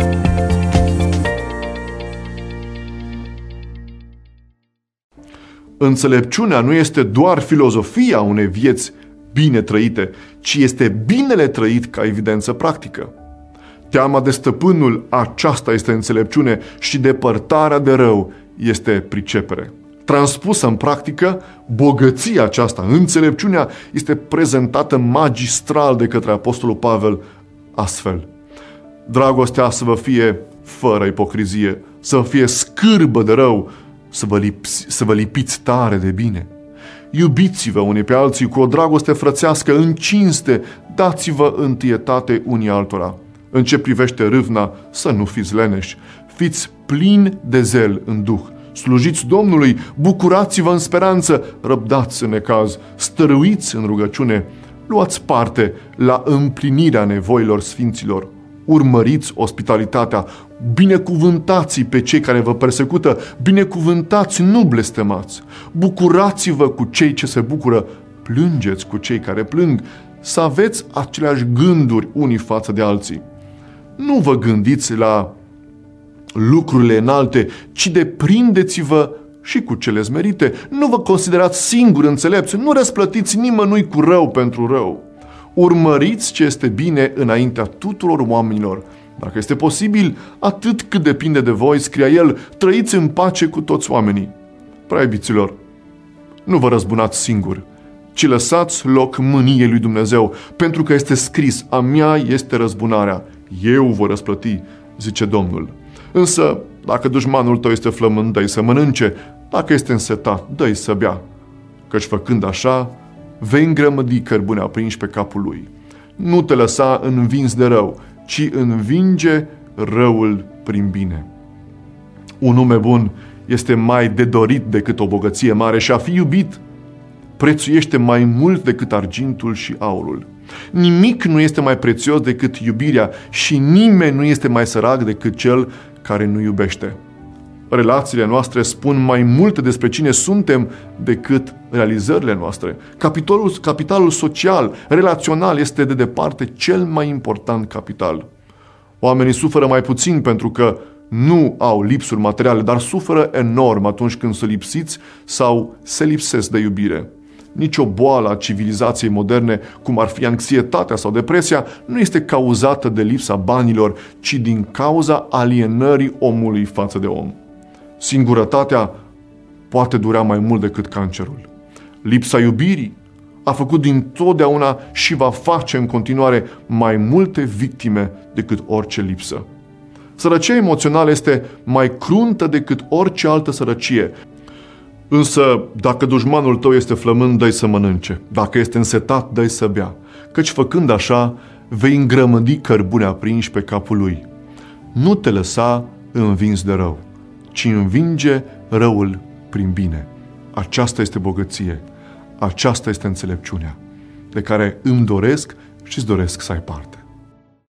Înțelepciunea nu este doar filozofia unei vieți bine trăite, ci este binele trăit ca evidență practică. Teama de stăpânul, aceasta este înțelepciune, și depărtarea de rău este pricepere. Transpusă în practică, bogăția aceasta, înțelepciunea, este prezentată magistral de către Apostolul Pavel astfel: dragostea să vă fie fără ipocrizie, să vă fie scârbă de rău, să vă lipiți tare de bine. Iubiți-vă unii pe alții cu o dragoste frățească în cinste, dați-vă întâietate unii altora. În ce privește râvna, să nu fiți leneși, fiți plini de zel în duh, slujiți Domnului, bucurați-vă în speranță, răbdați în necaz, stăruiți în rugăciune, luați parte la împlinirea nevoilor sfinților, urmăriți ospitalitatea, binecuvântați pe cei care vă persecută, binecuvântați, nu blestemați, bucurați-vă cu cei ce se bucură, plângeți cu cei care plâng, să aveți aceleași gânduri unii față de alții. Nu vă gândiți la lucrurile înalte, ci deprindeți-vă și cu cele smerite. Nu vă considerați singuri înțelepți, nu răsplătiți nimănui cu rău pentru rău. Urmăriți ce este bine înaintea tuturor oamenilor. Dacă este posibil, atât cât depinde de voi, scria el, trăiți în pace cu toți oamenii. Prea iubiților, nu vă răzbunați singuri, ci lăsați loc mâniei lui Dumnezeu, pentru că este scris, a mea este răzbunarea, eu voi răsplăti, zice Domnul. Însă, dacă dușmanul tău este flămând, dă-i să mănânce, dacă este însetat, dă-i să bea, căci făcând așa, vei îngrămădi cărbune aprinși pe capul lui. Nu te lăsa învins de rău, ci învinge răul prin bine. Un nume bun este mai de dorit decât o bogăție mare și a fi iubit prețuiește mai mult decât argintul și aurul. Nimic nu este mai prețios decât iubirea și nimeni nu este mai sărac decât cel care nu iubește. Relațiile noastre spun mai multe despre cine suntem decât realizările noastre. Capitalul social, relațional este de departe cel mai important capital. Oamenii suferă mai puțin pentru că nu au lipsuri materiale, dar suferă enorm atunci când sunt lipsiți sau se lipsesc de iubire. Nici o boală a civilizației moderne, cum ar fi anxietatea sau depresia, nu este cauzată de lipsa banilor, ci din cauza alienării omului față de om. Singurătatea poate dura mai mult decât cancerul. Lipsa iubirii a făcut dintotdeauna și va face în continuare mai multe victime decât orice lipsă. Sărăcia emoțională este mai cruntă decât orice altă sărăcie. Însă, dacă dușmanul tău este flămând, dă-i să mănânce. Dacă este însetat, dă-i să bea. Căci făcând așa, vei îngrămădi cărbune aprinși pe capul lui. Nu te lăsa învins de rău, ci învinge răul prin bine. Aceasta este bogăție. Aceasta este înțelepciunea de care îmi doresc și îți doresc să ai parte.